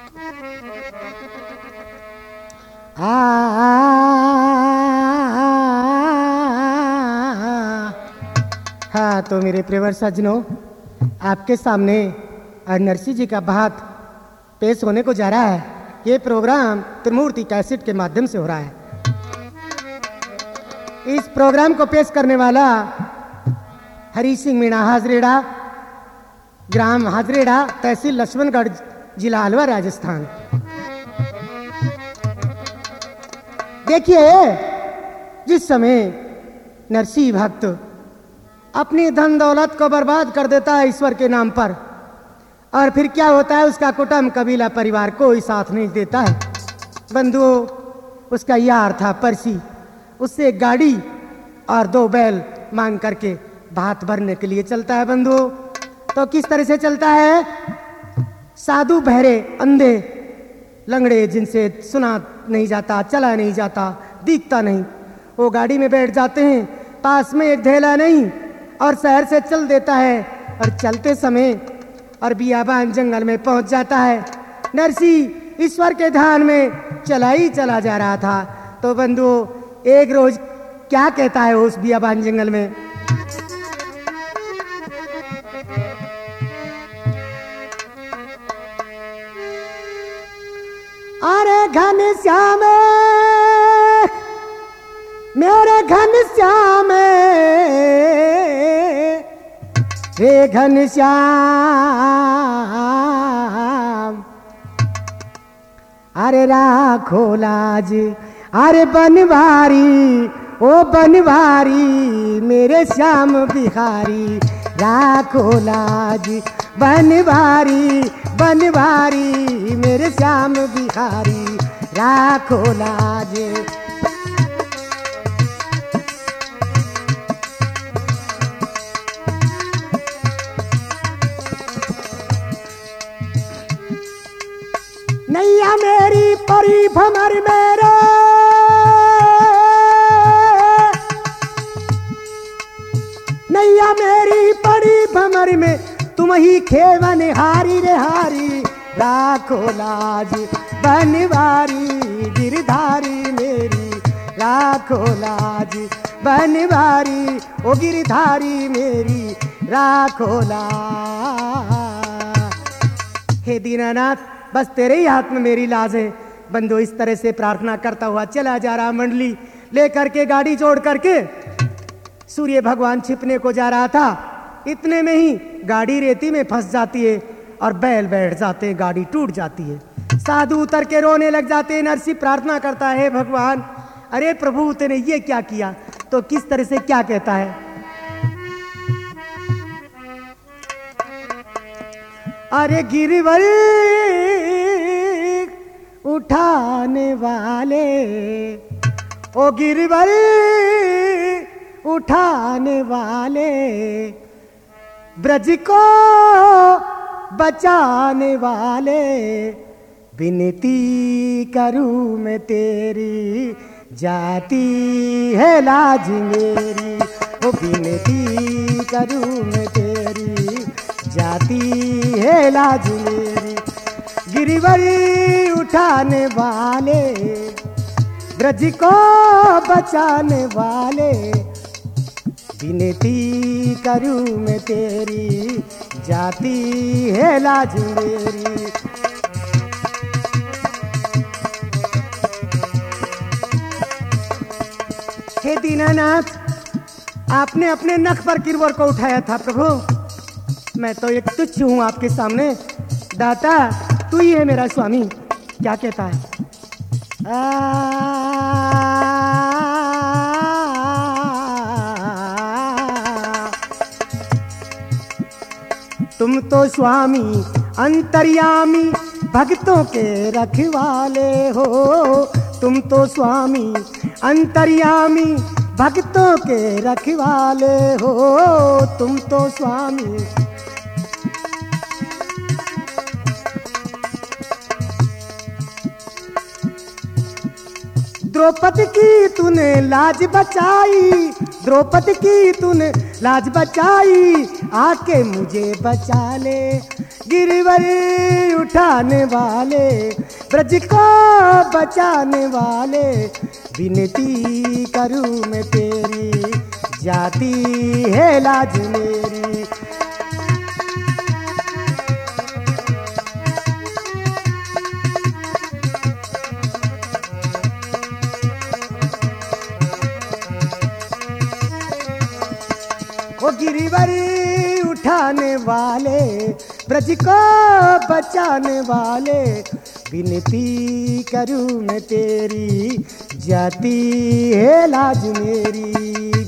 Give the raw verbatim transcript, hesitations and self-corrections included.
आ, हाँ तो मेरे प्रियवर सज्जनों, आपके सामने नरसिंह जी का भात पेश होने को जा रहा है। ये प्रोग्राम त्रिमूर्ति कैसेट के माध्यम से हो रहा है। इस प्रोग्राम को पेश करने वाला हरी सिंह मीणा हाजरेड़ा, ग्राम हाजरेड़ा, तहसील लक्ष्मणगढ़, जिला अलवर, राजस्थान। देखिए, जिस समय नरसिंह भक्त अपनी धन दौलत को बर्बाद कर देता है ईश्वर के नाम पर, और फिर क्या होता है, उसका कुटुंब कबीला परिवार कोई साथ नहीं देता है। बंधुओं, उसका यार था परसी, उससे एक गाड़ी और दो बैल मांग करके भात भरने के लिए चलता है। बंधुओं, तो किस तरह से चलता है? साधु, बहरे, अंधे, लंगड़े, जिनसे सुना नहीं जाता, चला नहीं जाता, दिखता नहीं, वो गाड़ी में बैठ जाते हैं। पास में एक ढेला नहीं, और शहर से चल देता है, और चलते समय और बियाबान जंगल में पहुंच जाता है। नरसिंह ईश्वर के ध्यान में चला ही चला जा रहा था। तो बंधुओं, एक रोज क्या कहता है उस बियाबान जंगल में? अरे घनश्याम, मेरे घनश्याम, हे घनश्याम, अरे राखो लाज, अरे बनवारी, ओ बनवारी, मेरे श्याम बिहारी, राखो लाज, बनवारी, बनवारी, मेरे श्याम बिहारी, राखो लाज। नैया मेरी परी भमर मेरे, नैया मेरी परी भमर में, तुम ही खेवन हारी रे हारी, राखो लाज, बनवारी, गिरधारी मेरी, राखो लाज, बनवारी, ओ गिरधारी मेरी, राखो लाज। हे दीनानाथ, बस तेरे ही हाथ में मेरी लाज है। बंधु, इस तरह से प्रार्थना करता हुआ चला जा रहा। मंडली लेकर के गाड़ी जोड़ करके सूर्य भगवान छिपने को जा रहा था। इतने में ही गाड़ी रेती में फंस जाती है और बैल बैठ जाते हैं, गाड़ी टूट जाती है। साधु उतर के रोने लग जाते हैं। नरसिंह प्रार्थना करता है, भगवान, अरे प्रभु, तूने ये क्या किया? तो किस तरह से क्या कहता है? अरे गिरवल उठाने वाले, ओ गिरवल उठाने वाले, ब्रज को बचाने वाले, विनती करूं मैं तेरी, जाती है लाज मेरी, ओ विनती करूं मैं तेरी, जाती है लाज मेरी। गिरवल उठाने वाले, ब्रज को बचाने वाले, विनती करूं मैं तेरी, जाती है लाज मेरी। हे दीनानाथ, आपने अपने नख पर गिरवर को उठाया था प्रभु, मैं तो एक तुच्छ हूं आपके सामने। दाता, तू ही है मेरा स्वामी। क्या कहता है? आ, तुम तो स्वामी अंतर्यामी, भक्तों के रखवाले हो। तुम तो स्वामी अंतर्यामी, भक्तों के रखवाले हो। तुम तो स्वामी द्रौपदी की तूने लाज बचाई, द्रौपदी की तूने लाज बचाई, आके मुझे बचा ले। गिरवरी उठाने वाले, ब्रज को बचाने वाले, विनती करूं मैं तेरी, जाती है लाज मेरी। वो गिरवरी उठाने वाले, ब्रज को बचाने वाले, विनती करूं मैं तेरी, जाती है लाज मेरी।